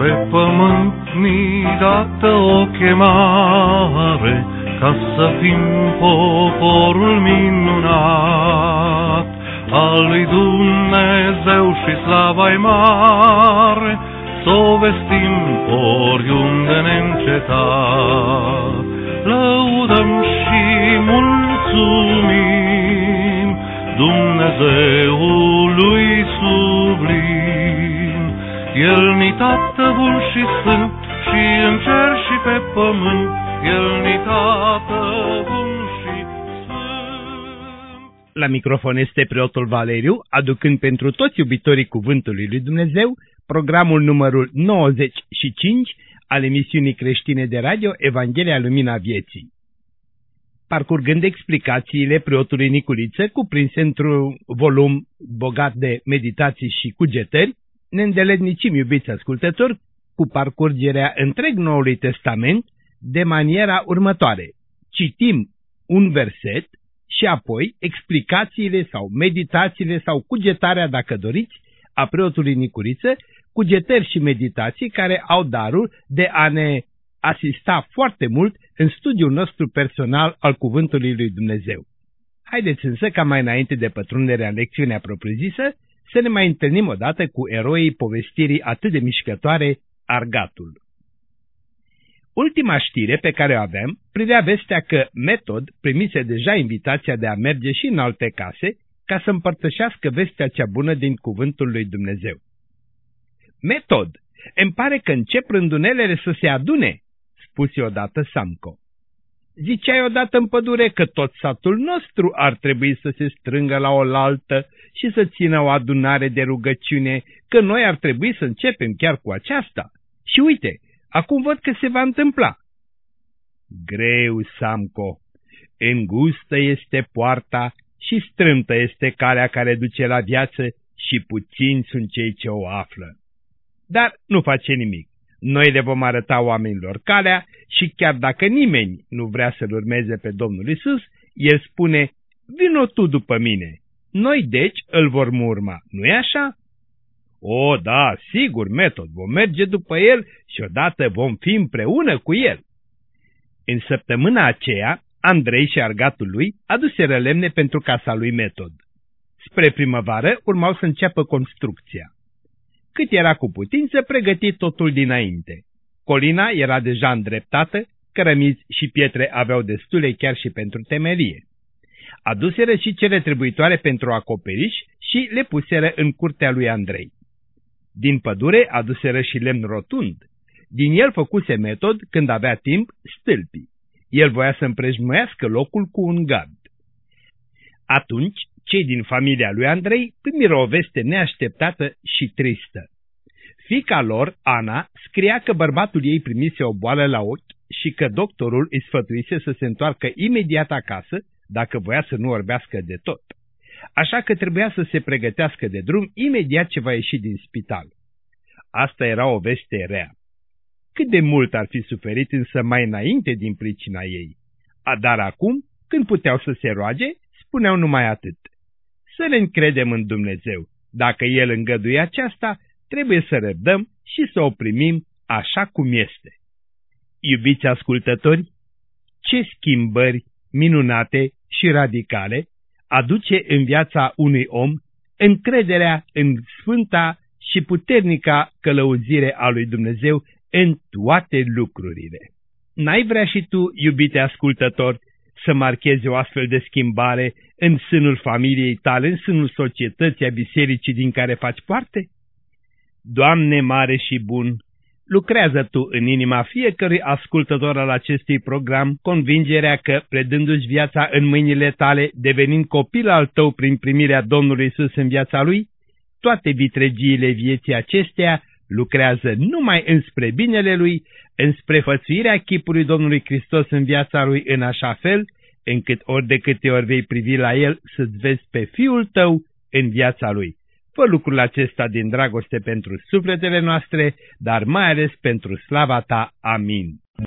Pe pământ ni dată o chemare, ca să fim poporul minunat al lui Dumnezeu și slava-i mare, s-o vestim oriunde neîncetat. Lăudăm și mulțumim Dumnezeului sublim. El-ni Tată bun și sfânt, și în cer și pe pământ, El-ni Tată bun și sfânt. La microfon este preotul Valeriu, aducând pentru toți iubitorii Cuvântului lui Dumnezeu programul numărul 95 al emisiunii creștine de radio Evanghelia Lumina Vieții. Parcurgând explicațiile preotului Niculiță, cuprinse într-un volum bogat de meditații și cugetări, ne îndeletnicim, iubiți ascultători, cu parcurgerea întreg Noului Testament de maniera următoare. Citim un verset și apoi explicațiile sau meditațiile sau cugetarea, dacă doriți, a preotului Niculiță, cugetări și meditații care au darul de a ne asista foarte mult în studiul nostru personal al Cuvântului lui Dumnezeu. Haideți însă ca mai înainte de pătrunderea în lecțiunea propriu-zisă să ne mai întâlnim odată cu eroii povestirii atât de mișcătoare, Argatul. Ultima știre pe care o aveam privea vestea că Metod primise deja invitația de a merge și în alte case ca să împărtășească vestea cea bună din Cuvântul lui Dumnezeu. Metod, îmi pare că încep rândunelele să se adune, spuse odată Samco. Ziceai odată în pădure că tot satul nostru ar trebui să se strângă la oaltă și să țină o adunare de rugăciune, că noi ar trebui să începem chiar cu aceasta. Și uite, acum văd că se va întâmpla. Greu, Samco, îngustă este poarta și strâmtă este calea care duce la viață și puțini sunt cei ce o află. Dar nu face nimic. Noi le vom arăta oamenilor calea și chiar dacă nimeni nu vrea să-L urmeze pe Domnul Iisus, El spune, vino tu după mine. Noi deci îl vom urma, nu-i așa? O, da, sigur, Metod, vom merge după El și odată vom fi împreună cu El. În săptămâna aceea, Andrei și argatul lui aduseră lemne pentru casa lui Metod. Spre primăvară urmau să înceapă construcția. Cât era cu putință, pregăti totul dinainte. Colina era deja îndreptată, cărămizi și pietre aveau destule chiar și pentru temelie. Aduseră și cele trebuitoare pentru acoperiș și le puseră în curtea lui Andrei. Din pădure aduseră și lemn rotund. Din el făcuse Metod, când avea timp, stâlpii. El voia să împrejmuiască locul cu un gard. Atunci, cei din familia lui Andrei primiră o veste neașteptată și tristă. Fiica lor, Ana, scria că bărbatul ei primise o boală la ochi și că doctorul îi sfătuise să se întoarcă imediat acasă dacă voia să nu orbească de tot. Așa că trebuia să se pregătească de drum imediat ce va ieși din spital. Asta era o veste rea. Cât de mult ar fi suferit însă mai înainte din pricina ei. Dar acum, când puteau să se roage, spuneau numai atât. Să ne încredem în Dumnezeu. Dacă El îngăduie aceasta, trebuie să răbdăm și să o primim așa cum este. Iubiți ascultători, ce schimbări minunate și radicale aduce în viața unui om încrederea în sfânta și puternica călăuzire a lui Dumnezeu în toate lucrurile. N-ai vrea și tu, iubite ascultător, să marchezi o astfel de schimbare în sânul familiei tale, în sânul societății, a bisericii din care faci parte? Doamne mare și bun, lucrează Tu în inima fiecărui ascultător al acestui program convingerea că, predându-și viața în mâinile Tale, devenind copil al Tău prin primirea Domnului Iisus în viața Lui, toate vitregiile vieții acesteia lucrează numai înspre binele Lui, înspre fățuirea chipului Domnului Hristos în viața Lui în așa fel, încât ori de câte ori vei privi la El să-ți vezi pe Fiul Tău în viața Lui. Fă lucrul acesta din dragoste pentru sufletele noastre, dar mai ales pentru slava Ta. Amin.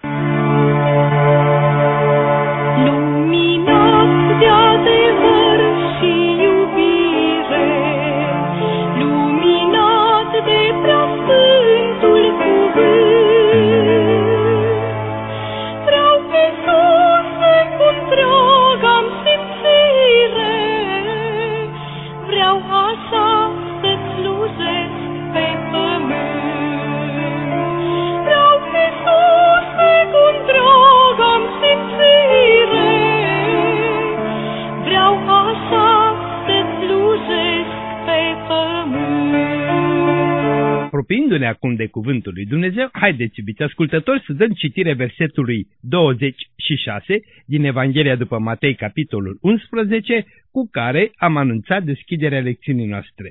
Luminat de adevăr și iubire, luminat de preasfântul cuvânt, Apropiindu-ne acum de cuvântul lui Dumnezeu, haideți, iubiți ascultători, să dăm citire versetului 26 din Evanghelia după Matei, capitolul 11, cu care am anunțat deschiderea lecțiunii noastre.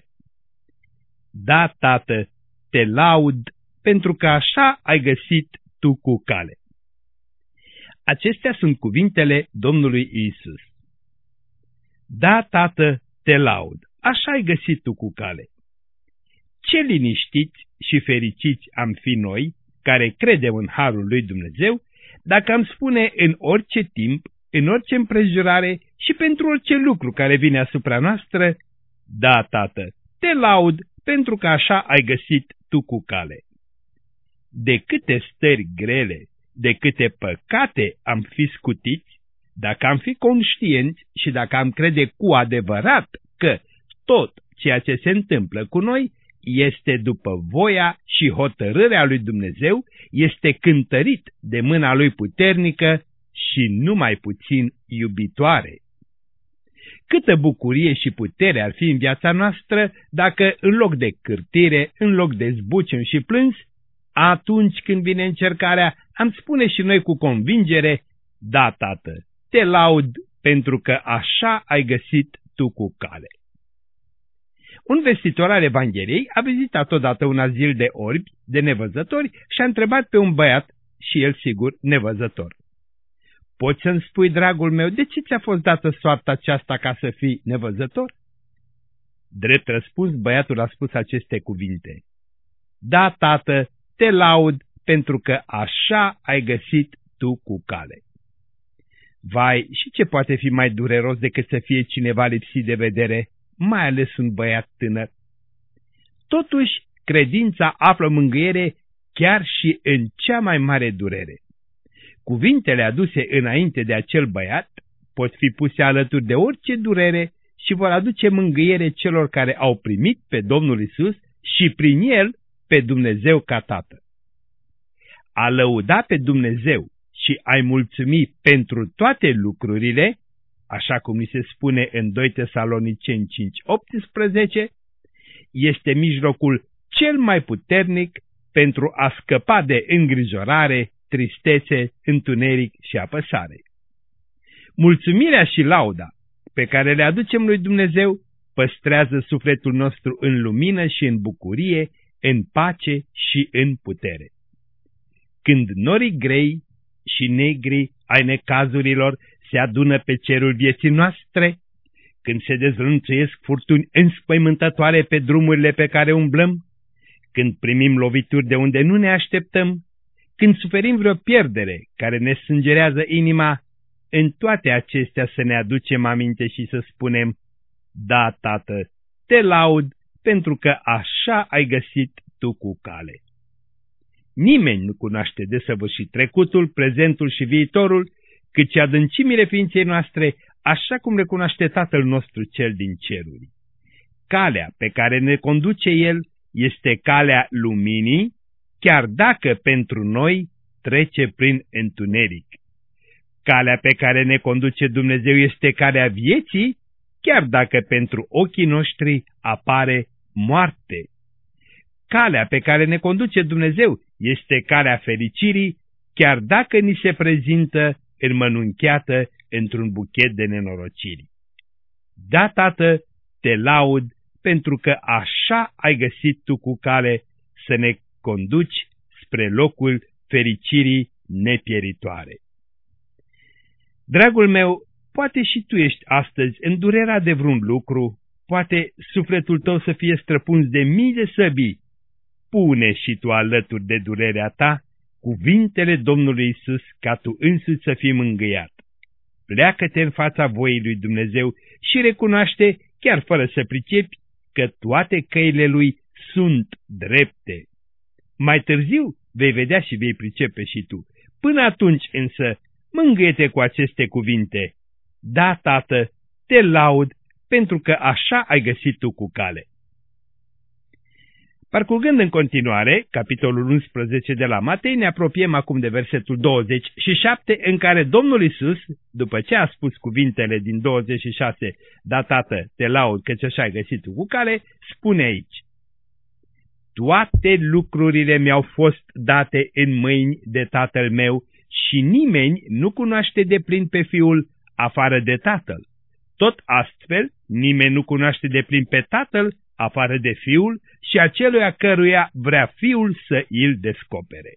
Da, Tată, te laud, pentru că așa ai găsit tu cu cale. Acestea sunt cuvintele Domnului Iisus. Da, Tată, te laud, așa ai găsit tu cu cale. Ce liniștiți și fericiți am fi noi, care credem în harul lui Dumnezeu, dacă am spune în orice timp, în orice împrejurare și pentru orice lucru care vine asupra noastră, da, Tată, te laud, pentru că așa ai găsit tu cu cale. De câte stări grele, de câte păcate am fi scutiți, dacă am fi conștienți și dacă am crede cu adevărat că tot ceea ce se întâmplă cu noi este după voia și hotărârea lui Dumnezeu, este cântărit de mâna lui puternică și numai puțin iubitoare. Câtă bucurie și putere ar fi în viața noastră dacă în loc de cârtire, în loc de zbucium și plâns, atunci când vine încercarea, am spune și noi cu convingere, da, Tată, te laud pentru că așa ai găsit tu cu cale. Un vestitor al Evangheliei a vizitat odată un azil de orbi, de nevăzători, și a întrebat pe un băiat, și el sigur nevăzător: poți să-mi spui, dragul meu, de ce ți-a fost dată soarta aceasta ca să fii nevăzător? Drept răspuns, băiatul a spus aceste cuvinte: da, Tată, te laud pentru că așa ai găsit tu cu cale. Vai, și ce poate fi mai dureros decât să fie cineva lipsit de vedere, mai ales un băiat tânăr? Totuși, credința află mângâiere chiar și în cea mai mare durere. Cuvintele aduse înainte de acel băiat pot fi puse alături de orice durere și vor aduce mângâiere celor care au primit pe Domnul Isus și prin el pe Dumnezeu ca Tată. A lăuda pe Dumnezeu și a-i mulțumi pentru toate lucrurile, așa cum ni se spune în 2 Tesaloniceni 5:18, este mijlocul cel mai puternic pentru a scăpa de îngrijorare, tristețe, întuneric și apăsare. Mulțumirea și lauda pe care le aducem lui Dumnezeu păstrează sufletul nostru în lumină și în bucurie, în pace și în putere. Când norii grei și negri ai necazurilor se adună pe cerul vieții noastre, când se dezlănțuiesc furtuni înspăimântătoare pe drumurile pe care umblăm, când primim lovituri de unde nu ne așteptăm, când suferim vreo pierdere care ne sângerează inima, în toate acestea să ne aducem aminte și să spunem: da, Tată, te laud pentru că așa ai găsit tu cu cale. Nimeni nu cunoaște desăvârșit trecutul, prezentul și viitorul, cât și adâncimile ființei noastre, așa cum le cunoaște Tatăl nostru cel din ceruri. Calea pe care ne conduce El este calea luminii, chiar dacă pentru noi trece prin întuneric. Calea pe care ne conduce Dumnezeu este calea vieții, chiar dacă pentru ochii noștri apare moarte. Calea pe care ne conduce Dumnezeu este calea fericirii, chiar dacă ni se prezintă înmănunchiată într-un buchet de nenorociri. Da, Tată, te laud pentru că așa ai găsit tu cu cale să ne conduci spre locul fericirii nepieritoare. Dragul meu, poate și tu ești astăzi în durerea de vreun lucru, poate sufletul tău să fie străpuns de mii de săbii. Pune și tu alături de durerea ta cuvintele Domnului Isus ca tu însuți să fii mângâiat. Pleacă-te în fața voii lui Dumnezeu și recunoaște, chiar fără să pricepi, că toate căile lui sunt drepte. Mai târziu vei vedea și vei pricepe și tu. Până atunci însă, mângâie-te cu aceste cuvinte: da, Tată, te laud pentru că așa ai găsit tu cu cale. Parcurgând în continuare capitolul 11 de la Matei, ne apropiem acum de versetul 27, în care Domnul Isus, după ce a spus cuvintele din 26, da, Tată, te laud căci așa ai găsit tu cu cale, spune aici: toate lucrurile mi-au fost date în mâini de Tatăl meu și nimeni nu cunoaște deplin pe Fiul afară de Tatăl. Tot astfel, nimeni nu cunoaște deplin pe Tatăl afară de Fiul și aceluia căruia vrea Fiul să îl descopere.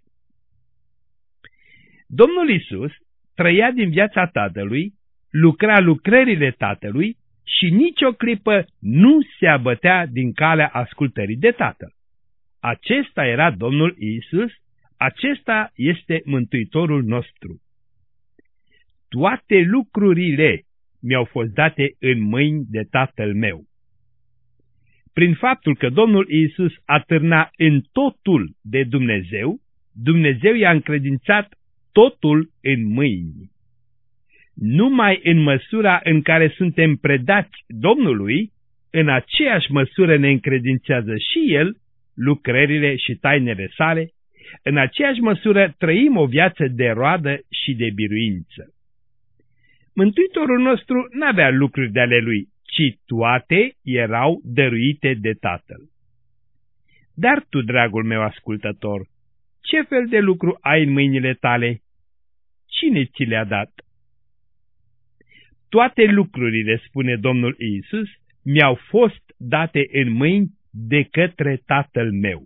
Domnul Iisus trăia din viața Tatălui, lucra lucrările Tatălui și nicio clipă nu se abătea din calea ascultării de Tatăl. Acesta era Domnul Iisus, acesta este Mântuitorul nostru. Toate lucrurile mi-au fost date în mâini de Tatăl meu. Prin faptul că Domnul Iisus atârna în totul de Dumnezeu, Dumnezeu i-a încredințat totul în mâini. Numai în măsura în care suntem predați Domnului, în aceeași măsură ne încredințează și El lucrările și tainele sale, în aceeași măsură trăim o viață de roadă și de biruință. Mântuitorul nostru n-avea lucruri de ale Lui, ci toate erau dăruite de Tatăl. Dar tu, dragul meu ascultător, ce fel de lucru ai în mâinile tale? Cine ți le-a dat? Toate lucrurile, spune Domnul Iisus, mi-au fost date în mâini de către Tatăl meu.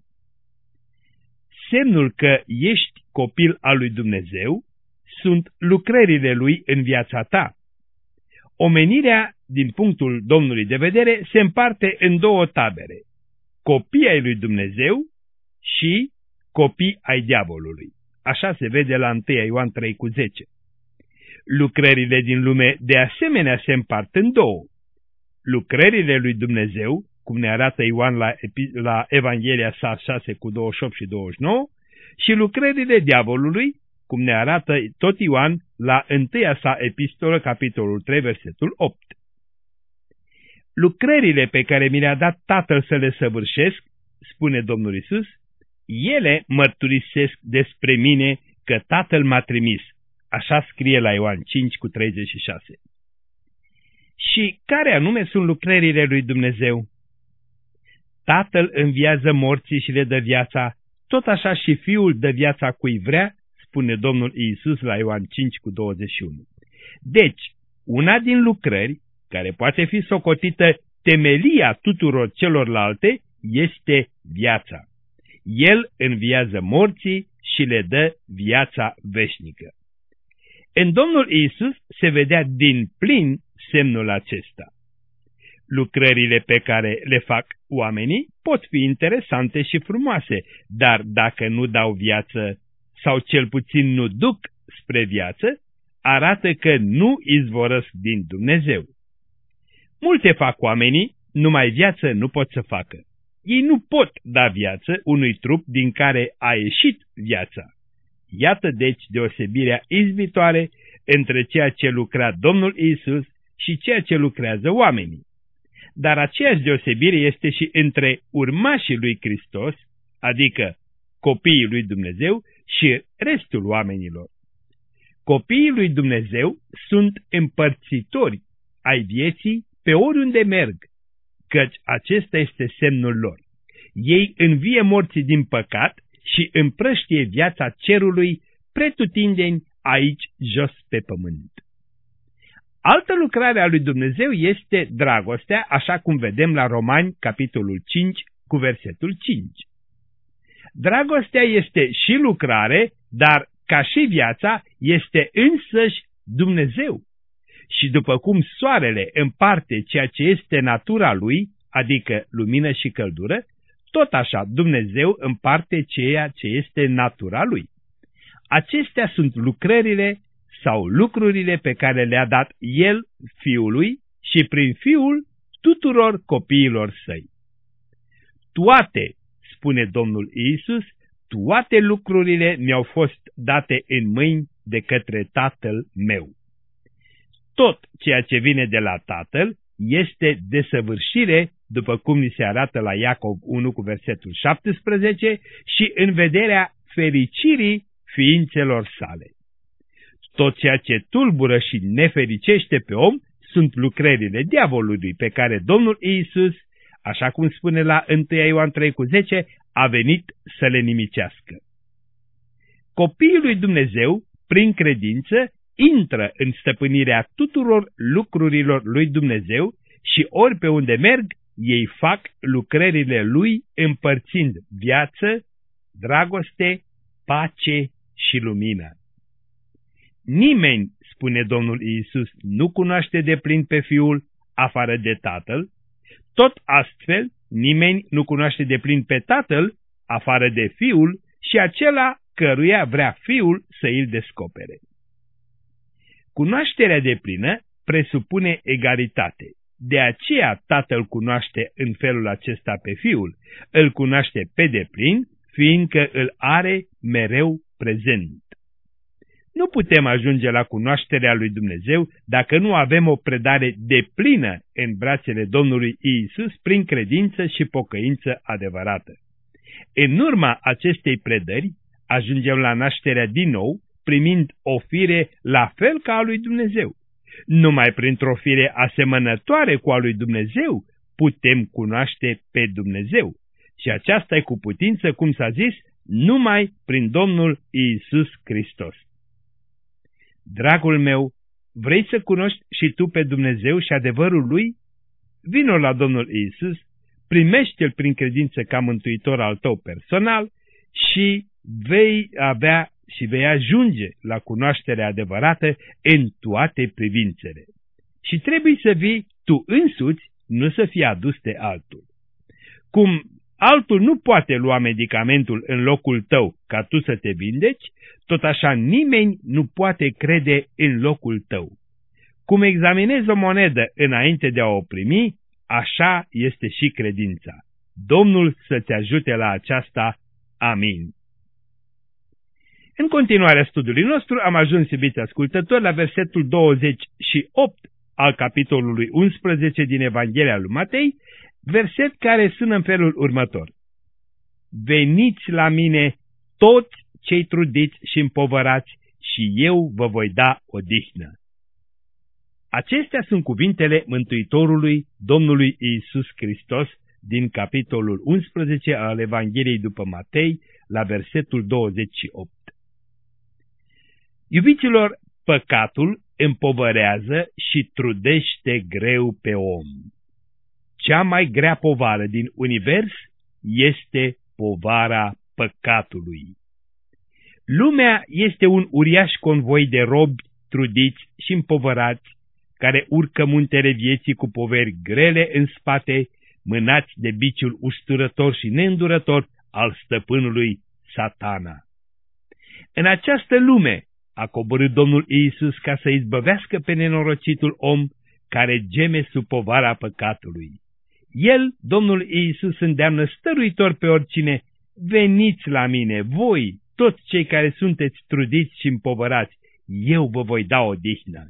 Semnul că ești copil al lui Dumnezeu sunt lucrările Lui în viața ta. Omenirea, din punctul Domnului de vedere, se împarte în două tabere: copii ai lui Dumnezeu și copii ai diavolului. Așa se vede la 1 Ioan 3,10. Lucrările din lume de asemenea se împart în două: lucrările lui Dumnezeu, cum ne arată Ioan la Evanghelia sa 6,28 și 29, și lucrările diavolului, cum ne arată tot Ioan la 1 sa epistolă, capitolul 3, versetul 8. Lucrările pe care mi le-a dat Tatăl să le săvârșesc, spune Domnul Iisus, ele mărturisesc despre mine că Tatăl m-a trimis. Așa scrie la Ioan 5,36. Și care anume sunt lucrările lui Dumnezeu? Tatăl înviază morții și le dă viața, tot așa și Fiul dă viața cui vrea, spune Domnul Iisus la Ioan 5,21. Deci, una din lucrări, care poate fi socotită temelia tuturor celorlalte, este viața. El înviază morții și le dă viața veșnică. În Domnul Iisus se vedea din plin semnul acesta. Lucrările pe care le fac oamenii pot fi interesante și frumoase, dar dacă nu dau viață sau cel puțin nu duc spre viață, arată că nu izvorăsc din Dumnezeu. Multe fac oamenii, numai viață nu pot să facă. Ei nu pot da viață unui trup din care a ieșit viața. Iată deci deosebirea izbitoare între ceea ce lucra Domnul Iisus și ceea ce lucrează oamenii. Dar aceeași deosebire este și între urmașii lui Hristos, adică copiii lui Dumnezeu, și restul oamenilor. Copiii lui Dumnezeu sunt împărțitori ai vieții pe oriunde merg, căci acesta este semnul lor. Ei învie morții din păcat și împrăștie viața cerului pretutindeni aici jos pe pământ. Altă lucrare a lui Dumnezeu este dragostea, așa cum vedem la Romani, capitolul 5, cu versetul 5. Dragostea este și lucrare, dar ca și viața este însăși Dumnezeu. Și după cum soarele împarte ceea ce este natura lui, adică lumină și căldură, tot așa Dumnezeu împarte ceea ce este natura lui. Acestea sunt lucrările sau lucrurile pe care le-a dat El Fiului și prin Fiul tuturor copiilor săi. Toate, spune Domnul Iisus, toate lucrurile mi-au fost date în mâini de către Tatăl meu. Tot ceea ce vine de la Tatăl este desăvârșire, după cum ni se arată la Iacov 1 cu versetul 17, și în vederea fericirii ființelor sale. Tot ceea ce tulbură și nefericește pe om sunt lucrările diavolului pe care Domnul Iisus Așa cum spune la 1 Ioan 3,10, a venit să le nimicească. Copiii lui Dumnezeu, prin credință, intră în stăpânirea tuturor lucrurilor lui Dumnezeu și ori pe unde merg, ei fac lucrările lui împărțind viață, dragoste, pace și lumină. Nimeni, spune Domnul Iisus, nu cunoaște deplin pe Fiul afară de Tatăl, tot astfel nimeni nu cunoaște deplin pe Tatăl afară de Fiul și acela căruia vrea Fiul să îl descopere. Cunoașterea deplină presupune egalitate. De aceea Tatăl cunoaște în felul acesta pe Fiul, îl cunoaște pe deplin, fiindcă îl are mereu prezent. Nu putem ajunge la cunoașterea lui Dumnezeu dacă nu avem o predare deplină în brațele Domnului Iisus prin credință și pocăință adevărată. În urma acestei predări ajungem la nașterea din nou, primind o fire la fel ca a lui Dumnezeu. Numai printr-o fire asemănătoare cu a lui Dumnezeu putem cunoaște pe Dumnezeu. Și aceasta e cu putință, cum s-a zis, numai prin Domnul Iisus Hristos. Dragul meu, vrei să cunoști și tu pe Dumnezeu și adevărul Lui? Vino la Domnul Iisus, primește-L prin credință ca mântuitor al tău personal și vei avea și vei ajunge la cunoașterea adevărată în toate privințele. Și trebuie să vii tu însuți, nu să fii adus de altul. Cum altul nu poate lua medicamentul în locul tău ca tu să te vindeci, tot așa nimeni nu poate crede în locul tău. Cum examinezi o monedă înainte de a o primi, așa este și credința. Domnul să-ți ajute la aceasta. Amin. În continuarea studiului nostru am ajuns, iubiți ascultători, la versetul 28 al capitolului 11 din Evanghelia lui Matei, verset care sună în felul următor. Veniți la mine toți cei trudiți și împovărați și eu vă voi da odihnă. Acestea sunt cuvintele Mântuitorului Domnului Iisus Hristos din capitolul 11 al Evangheliei după Matei, la versetul 28. Iubiților, păcatul împovărează și trudește greu pe om. Cea mai grea povară din univers este povara păcatului. Lumea este un uriaș convoi de robi trudiți și împovărați, care urcă muntele vieții cu poveri grele în spate, mânați de biciul usturător și neîndurător al stăpânului Satana. În această lume a coborât Domnul Iisus ca să izbăvească pe nenorocitul om care geme sub povara păcatului. El, Domnul Iisus, îndeamnă stăruitor pe oricine: veniți la mine, voi, toți cei care sunteți trudiți și împovărați, eu vă voi da odihnă.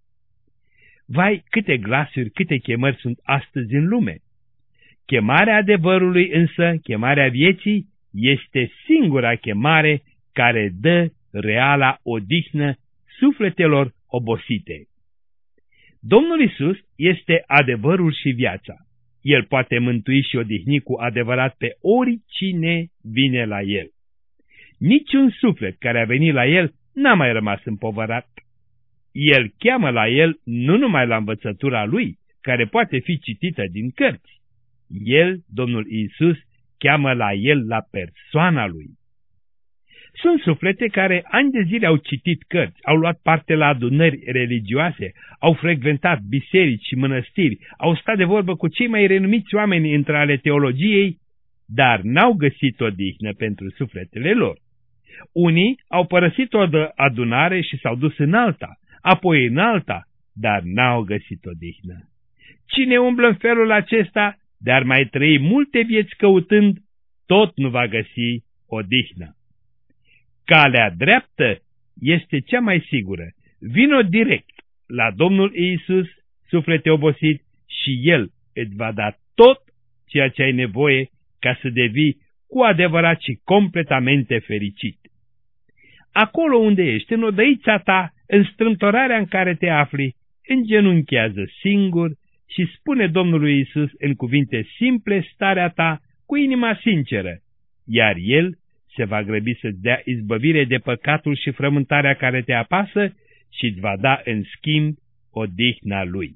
Vai, câte glasuri, câte chemări sunt astăzi în lume! Chemarea adevărului însă, chemarea vieții, este singura chemare care dă reala odihnă sufletelor obosite. Domnul Iisus este adevărul și viața. El poate mântui și odihni cu adevărat pe oricine vine la El. Niciun suflet care a venit la El n-a mai rămas împovărat. El cheamă la El nu numai la învățătura Lui, care poate fi citită din cărți. El, Domnul Iisus, cheamă la El la persoana Lui. Sunt suflete care ani de zile au citit cărți, au luat parte la adunări religioase, au frecventat biserici și mănăstiri, au stat de vorbă cu cei mai renumiți oameni între ale teologiei, dar n-au găsit odihnă pentru sufletele lor. Unii au părăsit o adunare și s-au dus în alta, apoi în alta, dar n-au găsit odihnă. Cine umblă în felul acesta, dar mai trăi multe vieți căutând, tot nu va găsi odihnă. Calea dreaptă este cea mai sigură. Vino direct la Domnul Iisus, suflete obosit, și El îți va da tot ceea ce ai nevoie ca să devii cu adevărat și completamente fericit. Acolo unde ești, în odăița ta, în strâmtorarea în care te afli, îngenunchează singur și spune Domnului Iisus în cuvinte simple starea ta cu inima sinceră, iar El se va grăbi să-ți dea izbăvire de păcatul și frământarea care te apasă și îți va da în schimb odihna Lui.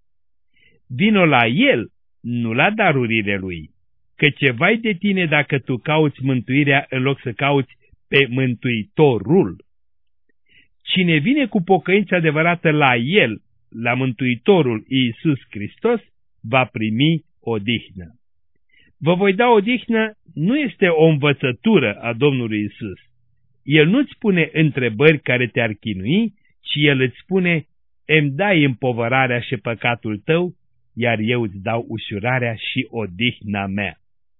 Vino la El, nu la darurile Lui, căci vai de tine dacă tu cauți mântuirea în loc să cauți pe Mântuitorul. Cine vine cu pocăință adevărată la El, la Mântuitorul Iisus Hristos, va primi odihnă. Vă voi da odihnă nu este o învățătură a Domnului Iisus. El nu-ți spune întrebări care te-ar chinui, ci El îți spune, îmi dai împovărarea și păcatul tău, iar eu îți dau ușurarea și odihna mea.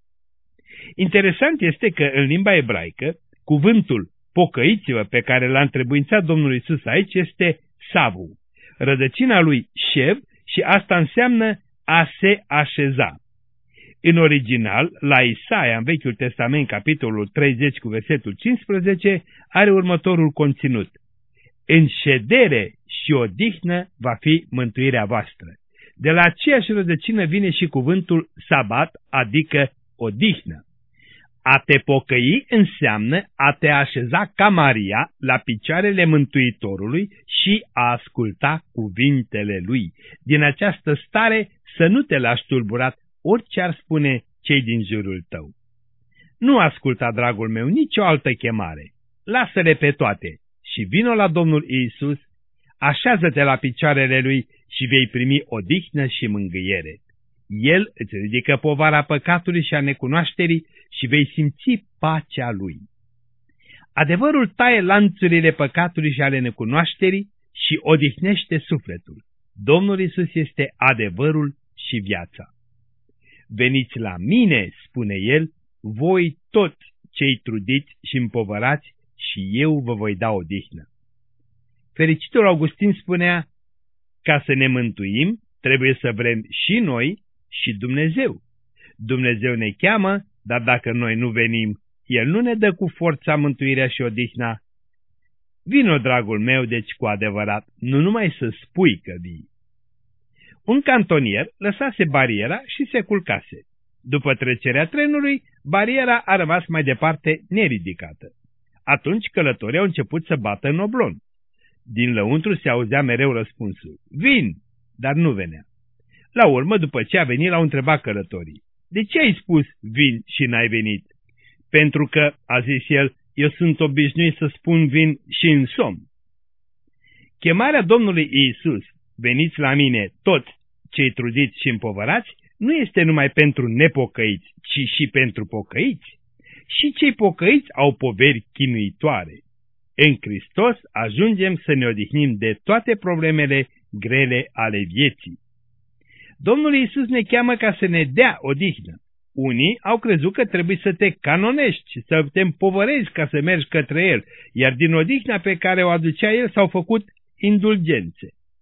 Interesant este că în limba ebraică, cuvântul pocăiți-vă pe care l-a întrebuințat Domnul Iisus aici este savu, rădăcina lui șev și asta înseamnă a se așeza. În original, la Isaia, în Vechiul Testament, capitolul 30 cu versetul 15, are următorul conținut. În ședere și odihnă va fi mântuirea voastră. De la aceeași rădăcină vine și cuvântul sabat, adică odihnă. A te pocăi înseamnă a te așeza ca Maria la picioarele Mântuitorului și a asculta cuvintele Lui. Din această stare să nu te lași tulburat orice ar spune cei din jurul tău. Nu asculta, dragul meu, nicio altă chemare. Lasă-le pe toate și vino la Domnul Iisus, așează-te la picioarele Lui și vei primi odihnă și mângâiere. El îți ridică povara păcatului și a necunoașterii și vei simți pacea Lui. Adevărul taie lanțurile păcatului și ale necunoașterii și odihnește sufletul. Domnul Iisus este adevărul și viața. Veniți la mine, spune El, voi toți cei trudiți și împovărați și eu vă voi da odihnă. Fericitul Augustin spunea, ca să ne mântuim, trebuie să vrem și noi și Dumnezeu. Dumnezeu ne cheamă, dar dacă noi nu venim, El nu ne dă cu forța mântuirea și odihna. Vino, dragul meu, deci cu adevărat, nu numai să spui că vii. Un cantonier lăsase bariera și se culcase. După trecerea trenului, bariera a rămas mai departe neridicată. Atunci călătorii au început să bată în oblon. Din lăuntru se auzea mereu răspunsul, vin, dar nu venea. La urmă, după ce a venit, l-au întrebat călătorii, de ce ai spus vin și n-ai venit? Pentru că, a zis el, eu sunt obișnuit să spun vin și în somn. Chemarea Domnului Iisus, veniți la mine toți cei trudiți și împovărați, nu este numai pentru nepocăiți, ci și pentru pocăiți. Și cei pocăiți au poveri chinuitoare. În Hristos ajungem să ne odihnim de toate problemele grele ale vieții. Domnul Iisus ne cheamă ca să ne dea odihnă. Unii au crezut că trebuie să te canonești și să te împovărezi ca să mergi către El, iar din odihna pe care o aducea El s-au făcut indulgențe.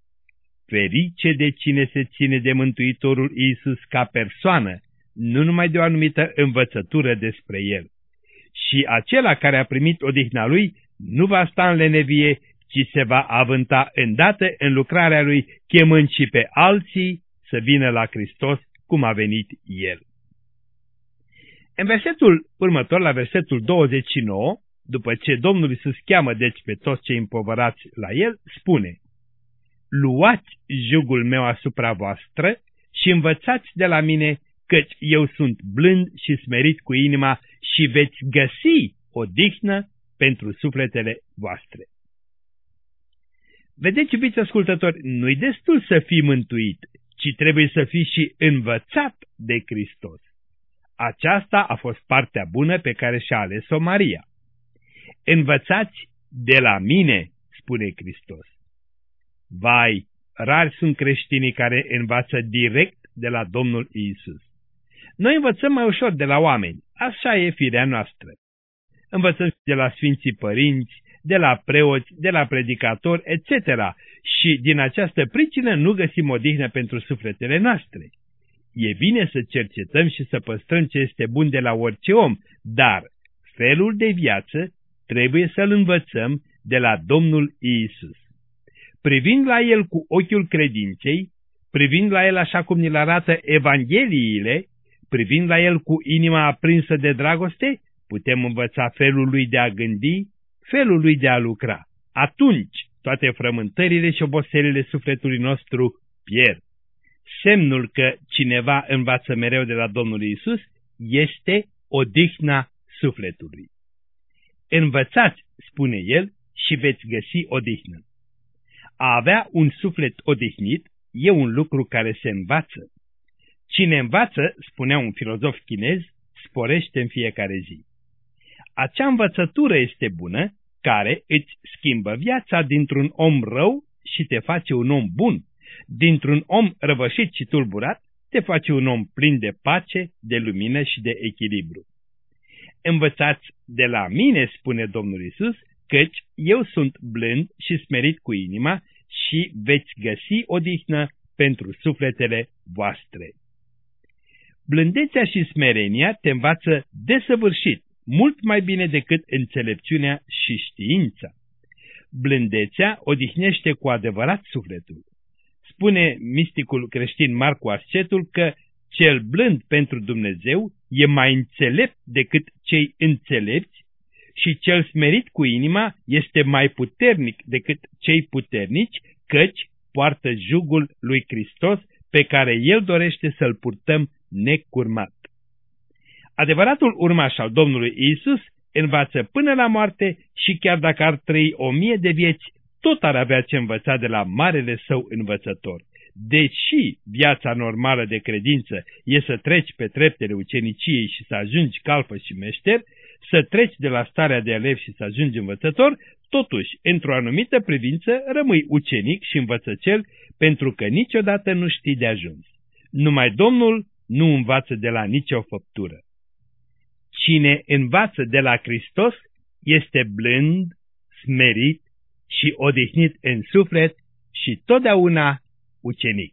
Ferice de cine se ține de Mântuitorul Iisus ca persoană, nu numai de o anumită învățătură despre El. Și acela care a primit odihna Lui nu va sta în lenevie, ci se va avânta îndată în lucrarea Lui, chemând și pe alții să vină la Hristos cum a venit El. În versetul următor, la versetul 29, după ce Domnul Iisus cheamă deci pe toți cei împovărați la El, spune, luați jugul meu asupra voastră și învățați de la mine, căci eu sunt blând și smerit cu inima și veți găsi odihnă pentru sufletele voastre. Vedeți, iubiți ascultători, nu-i destul să fii mântuit, ci trebuie să fii și învățat de Hristos. Aceasta a fost partea bună pe care și-a ales-o Maria. Învățați de la mine, spune Hristos. Vai, rari sunt creștinii care învață direct de la Domnul Iisus. Noi învățăm mai ușor de la oameni, așa e firea noastră. Învățăm de la Sfinții Părinți, de la preoți, de la predicatori, etc. Și din această pricină nu găsim odihnă pentru sufletele noastre. E bine să cercetăm și să păstrăm ce este bun de la orice om, dar felul de viață trebuie să-l învățăm de la Domnul Iisus. Privind la El cu ochiul credinței, privind la el așa cum ni-l arată Evangheliile, privind la el cu inima aprinsă de dragoste, putem învăța felul lui de a gândi, felul lui de a lucra. Atunci toate frământările și oboselile sufletului nostru pierd. Semnul că cineva învață mereu de la Domnul Iisus este odihna sufletului. Învățați, spune el, și veți găsi odihnă. A avea un suflet odihnit e un lucru care se învață. Cine învață, spunea un filozof chinez, sporește în fiecare zi. Acea învățătură este bună, care îți schimbă viața dintr-un om rău și te face un om bun, dintr-un om răvășit și tulburat, te face un om plin de pace, de lumină și de echilibru. Învățați de la mine, spune Domnul Iisus, căci eu sunt blând și smerit cu inima și veți găsi odihnă pentru sufletele voastre. Blândețea și smerenia te învață desăvârșit, mult mai bine decât înțelepciunea și știința. Blândețea odihnește cu adevărat sufletul. Spune misticul creștin Marcu Ascetul că cel blând pentru Dumnezeu e mai înțelept decât cei înțelepți și cel smerit cu inima este mai puternic decât cei puternici, căci poartă jugul lui Hristos pe care El dorește să-l purtăm necurmat. Adevăratul urmaș al Domnului Iisus învață până la moarte și chiar dacă ar trăi 1000 de vieți, tot ar avea ce învăța de la marele său învățător. Deși viața normală de credință e să treci pe treptele uceniciei și să ajungi calfă și meșter, să treci de la starea de elev și să ajungi învățător, totuși, într-o anumită privință, rămâi ucenic și învățăcel, pentru că niciodată nu știi de ajuns. Numai Domnul nu învață de la nicio făptură. Cine învață de la Hristos este blând, smerit și odihnit în suflet și totdeauna ucenic.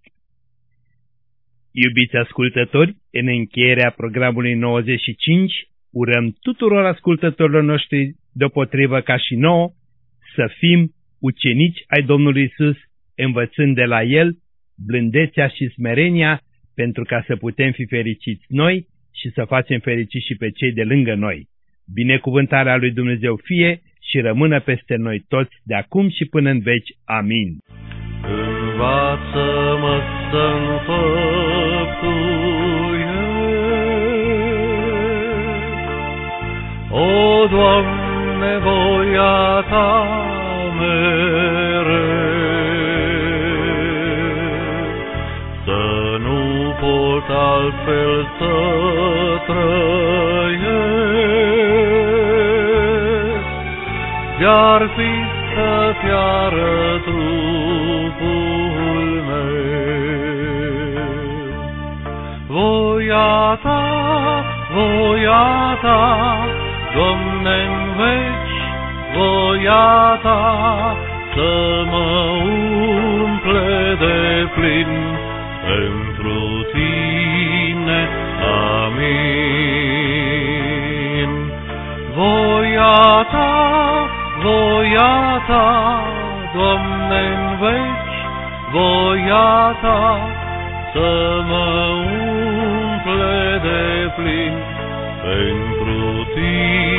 Iubiți ascultători, în încheierea programului 95, urăm tuturor ascultătorilor noștri deopotrivă ca și nouă să fim ucenici ai Domnului Iisus, învățând de la El blândețea și smerenia, pentru ca să putem fi fericiți noi și să facem fericiți și pe cei de lângă noi. Binecuvântarea lui Dumnezeu fie și rămână peste noi toți de acum și până în veci. Amin. Învață-mă să-mi făptuiesc, o Doamne, voia Ta mereu, să nu pot altfel să trăiesc, de-ar fi să fiară trupul meu. Voia Ta, Doamne-n veci, voia Ta, să mă umple de plin pentru Tine. Amin. Voia Ta, Doamne-n veci, voia Ta, să mă umple de plin pentru Tine.